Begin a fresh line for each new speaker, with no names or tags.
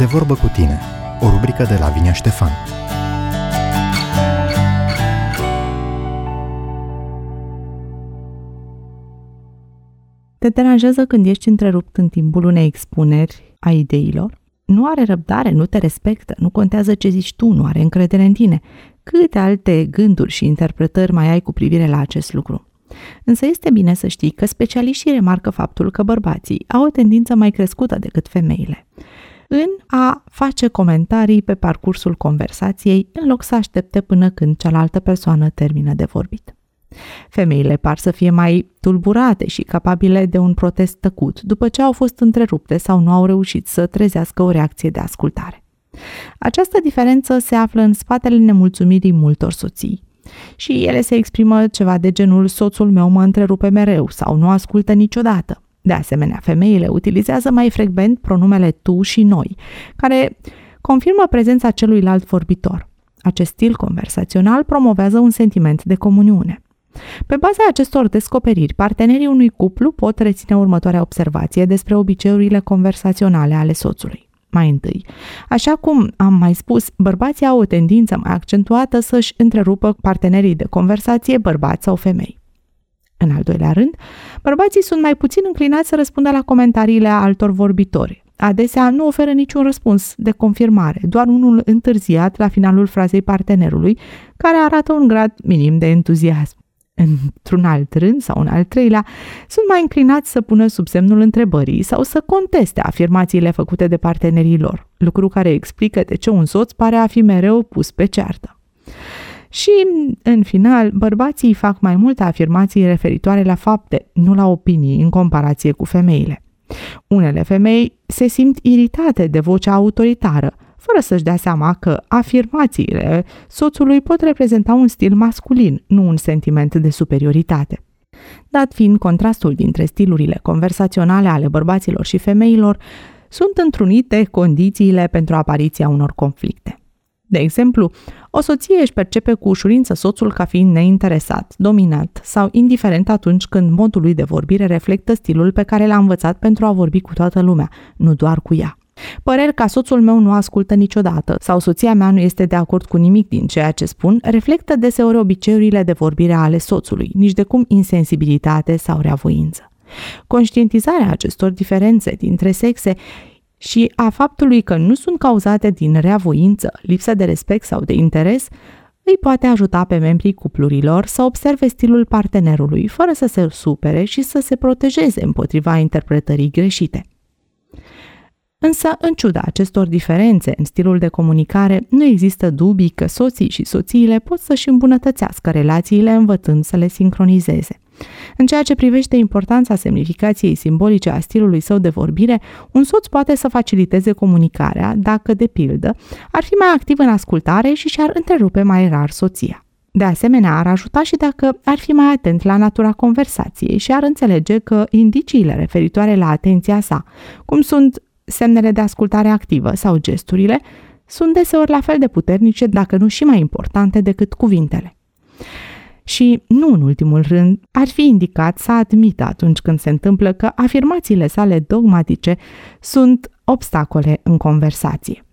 De vorbă cu tine, o rubrică de Lavinia Ștefan.
Te deranjează când ești întrerupt în timpul unei expuneri a ideilor? Nu are răbdare, nu te respectă, nu contează ce zici tu, nu are încredere în tine. Câte alte gânduri și interpretări mai ai cu privire la acest lucru? Însă este bine să știi că specialiștii remarcă faptul că bărbații au o tendință mai crescută decât femeile în a face comentarii pe parcursul conversației în loc să aștepte până când cealaltă persoană termină de vorbit. Femeile par să fie mai tulburate și capabile de un protest tăcut după ce au fost întrerupte sau nu au reușit să trezească o reacție de ascultare. Această diferență se află în spatele nemulțumirii multor soții și ele se exprimă ceva de genul soțul meu mă întrerupe mereu sau nu ascultă niciodată. De asemenea, femeile utilizează mai frecvent pronumele tu și noi, care confirmă prezența celuilalt vorbitor. Acest stil conversațional promovează un sentiment de comuniune. Pe baza acestor descoperiri, partenerii unui cuplu pot reține următoarea observație despre obiceiurile conversaționale ale soțului. Mai întâi, așa cum am mai spus, bărbații au o tendință mai accentuată să-și întrerupă partenerii de conversație, bărbați sau femei. În al doilea rând, bărbații sunt mai puțin înclinați să răspundă la comentariile altor vorbitori. Adesea nu oferă niciun răspuns de confirmare, doar unul întârziat la finalul frazei partenerului, care arată un grad minim de entuziasm. Într-un alt rând sau în al treilea, sunt mai înclinați să pună sub semnul întrebării sau să conteste afirmațiile făcute de partenerii lor, lucru care explică de ce un soț pare a fi mereu pus pe ceartă. Și, în final, bărbații fac mai multe afirmații referitoare la fapte, nu la opinii, în comparație cu femeile. Unele femei se simt iritate de vocea autoritară, fără să-și dea seama că afirmațiile soțului pot reprezenta un stil masculin, nu un sentiment de superioritate. Dat fiind contrastul dintre stilurile conversaționale ale bărbaților și femeilor, sunt întrunite condițiile pentru apariția unor conflicte. De exemplu, o soție își percepe cu ușurință soțul ca fiind neinteresat, dominat sau indiferent atunci când modul lui de vorbire reflectă stilul pe care l-a învățat pentru a vorbi cu toată lumea, nu doar cu ea. Păreri ca soțul meu nu ascultă niciodată sau soția mea nu este de acord cu nimic din ceea ce spun reflectă deseori obiceiurile de vorbire ale soțului, nici de cum insensibilitate sau reavoință. Conștientizarea acestor diferențe dintre sexe și a faptului că nu sunt cauzate din reavoință, lipsă de respect sau de interes, îi poate ajuta pe membrii cuplurilor să observe stilul partenerului fără să se supere și să se protejeze împotriva interpretării greșite. Însă, în ciuda acestor diferențe în stilul de comunicare, nu există dubii că soții și soțiile pot să-și îmbunătățească relațiile învățând să le sincronizeze. În ceea ce privește importanța semnificației simbolice a stilului său de vorbire, un soț poate să faciliteze comunicarea dacă, de pildă, ar fi mai activ în ascultare și și-ar întrerupe mai rar soția. De asemenea, ar ajuta și dacă ar fi mai atent la natura conversației și ar înțelege că indiciile referitoare la atenția sa, cum sunt semnele de ascultare activă sau gesturile, sunt deseori la fel de puternice, dacă nu și mai importante decât cuvintele. Și, nu în ultimul rând, ar fi indicat să admită atunci când se întâmplă că afirmațiile sale dogmatice sunt obstacole în conversație.